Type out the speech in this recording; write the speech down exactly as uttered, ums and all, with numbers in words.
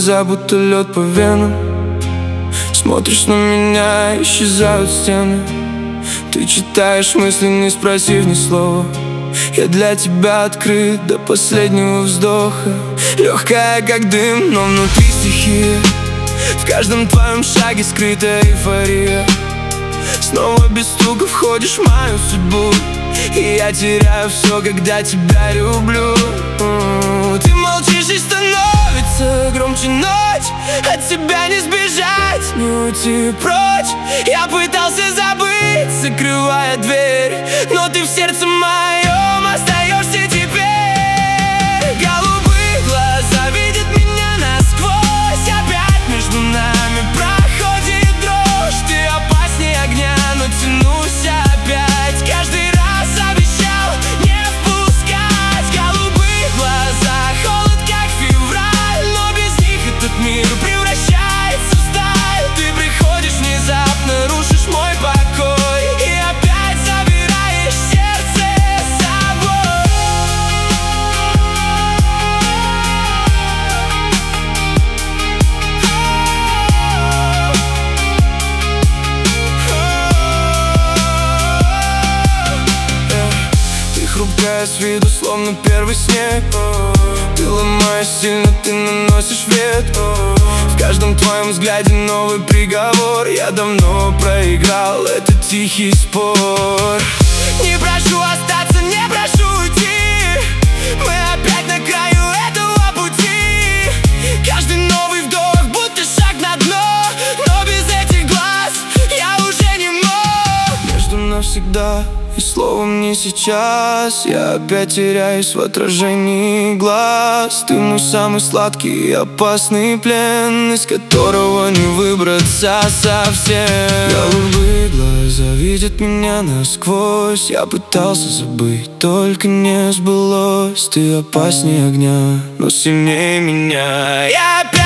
глаза, будто лед по венам. Смотришь на меня, исчезают стены. Ты читаешь мысли, не спросив ни слова. Я для тебя открыт до последнего вздоха. Легкая, как дым, но внутри стихия. В каждом твоем шаге скрытая эйфория. Снова без стука входишь в мою судьбу, и я теряю все, когда тебя люблю. Ты молчишь, и становится громче ночь. От тебя не сбежать, не уйти прочь. Я пытался забыть, закрывая дверь, но ты в сердце моем остаешься теперь. Голубые глаза видят меня насквозь. Опять между нами проходит дрожь. Ты опаснее огня, но тянусь опять. Каждый раз обещал не впускать. Голубые глаза, холод как февраль, но без них этот мир превращается в сталь. Ты приходишь внезапно, рушишь мой покой и опять забираешь сердце с собой. Ты хрупкая с виду, словно первый снег. Ты ломаешь сильно, ты наносишь вред. В каждом твоем взгляде новый приговор. Я давно проиграл этот тихий спор. Не прошу остаться, не прошу уйти. Мы опять на краю этого пути. Каждый новый вдох, будто шаг на дно. Но без этих глаз я уже не мог. Между навсегда и словом не сейчас. Я опять теряюсь в отражении глаз. Ты мой самый сладкий и опасный плен, из которого не выбраться совсем. Голубые глаза видят меня насквозь. Я пытался забыть, только не сбылось. Ты опаснее огня, но сильнее меня. Я опять